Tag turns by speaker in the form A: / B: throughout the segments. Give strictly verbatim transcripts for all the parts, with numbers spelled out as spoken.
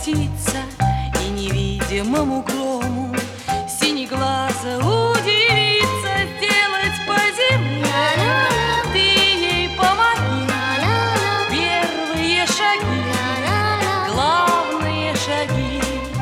A: птица, и невидимому грому синеглаза удивится сделать по земле. Ты ей помоги, первые шаги, главные шаги.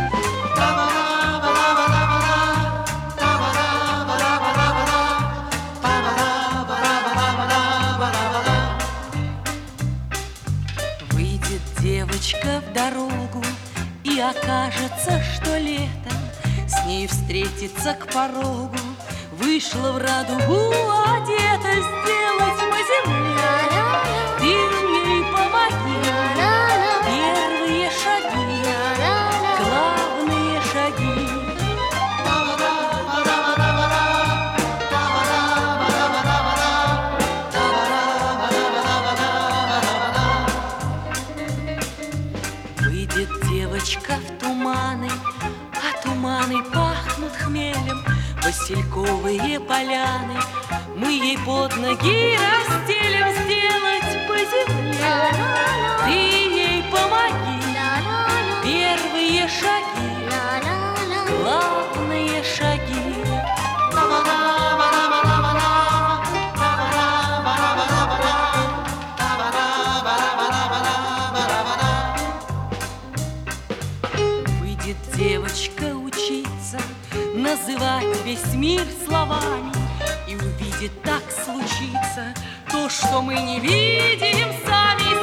A: Выйдет девочка в дорогу, и окажется, что летом с ней встретиться к порогу вышла в радугу одета сделать по земле. Ты ей помоги, первые шаги, главные шаги. Выйдет девочка в туманы, а туманы пахнут хмелем, васильковые поляны мы ей под ноги расстелим сделать по земле. Ты ей помоги, первые шаги, главные шаги. Выйдет девочка учиться называть весь мир словами, и увидит, так случится то, что мы не видим сами.